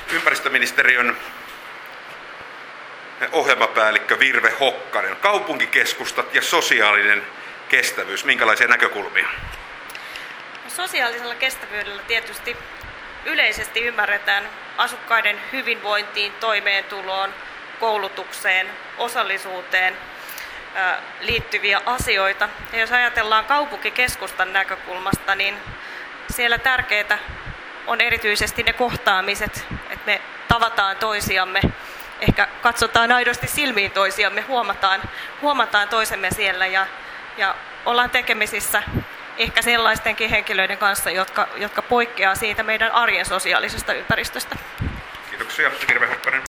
Ympäristöministeriön ohjelmapäällikkö Virve Hokkanen. Kaupunkikeskustat ja sosiaalinen kestävyys. Minkälaisia näkökulmia? Sosiaalisella kestävyydellä tietysti yleisesti ymmärretään asukkaiden hyvinvointiin, toimeentuloon, koulutukseen, osallisuuteen liittyviä asioita. Ja jos ajatellaan kaupunkikeskustan näkökulmasta, niin siellä tärkeää on erityisesti ne kohtaamiset, että me tavataan toisiamme, ehkä katsotaan aidosti silmiin toisiamme, huomataan toisemme siellä ja ollaan tekemisissä ehkä sellaistenkin henkilöiden kanssa, jotka poikkeaa siitä meidän arjen sosiaalisesta ympäristöstä. Kiitoksia, Virve Hokkanen.